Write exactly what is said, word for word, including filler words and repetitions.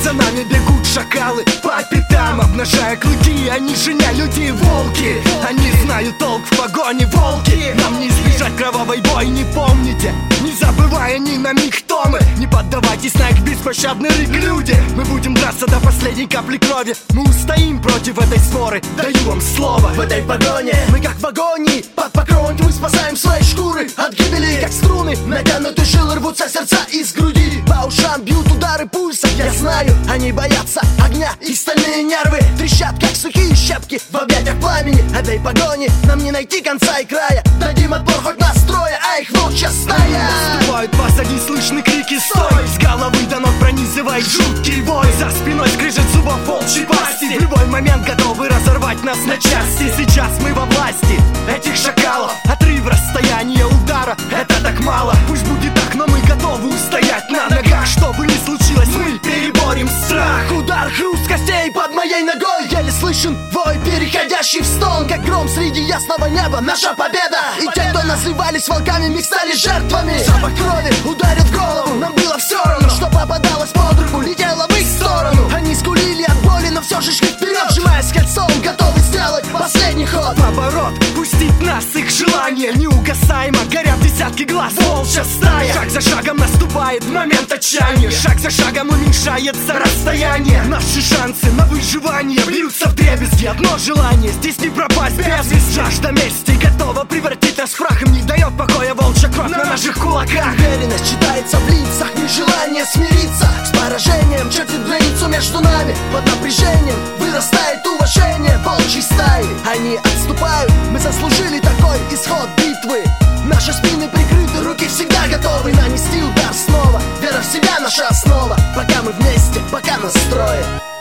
За нами бегут шакалы по пятам, обнажая клыки. Они же не люди, волки. Они знают толк в погоне, волки. Нам не избежать кровавой бойни, помните, не забывая ни на миг, кто мы. Не поддавайтесь на их беспощадный рык, люди. Мы будем драться до последней капли крови. Мы устоим против этой своры, даю вам слово. В этой погоне мы как в агонии, под покровом мы спасаем свои шкуры от гибели, как струны. Натянутые жилы рвутся сердца из груди. По ушам бьют удары пульса. Я знаю, они боятся огня, и стальные нервы трещат, как сухие щепки в объятиях пламени. Этой погони нам не найти конца и края. Дадим отпор хоть настроя, а их волчья стая. Наступают позади, слышны крики «Стой!» С головы до ног пронизывает жуткий вой. За спиной скрежет зубов волчьей пасти. В любой момент готовы разорвать нас на части. Сейчас мы во власти этих шакалов. Отрыв расстояния удара, это так мало. Пусть будет так, но мы готовы устоять на ногах. Что бы ни случилось, мы переборем страх. Удар, хруст костей под моей ногой. Еле слышен вой, переходящий в стон, как гром среди ясного неба. Наша победа. И те, кто назывались волками, мы стали жертвами. Запах крови ударил в голову. Нам было все равно, что попадалось под руку, летело в их сторону. Они скулили от боли, но все же шли вперед, сжимаясь кольцом, готовы сделать последний ход. Поворот, пустить нас их желание неугасаемо, горят десятки глаз. Волчья стая шаг за шагом наступает момент отчаяния. Шаг за шагом уменьшается расстояние. Наши шансы на выживание бьются вдребезги. Одно желание, здесь не пропасть без вести. Жажда мести готова превратить нас в прах. Им не дает покоя волчья кровь на наших кулаках. Уверенность читается в лицах, нежелание смириться с поражением чертит границу между нами. Под напряжением вырастает уважение волчьей стаи. Они отступают, мы заслужили такой исход битвы. Наши спины прикрыты, руки всегда готовы нанести удар снова. Вера в себя наша основа, пока мы вместе, пока нас трое.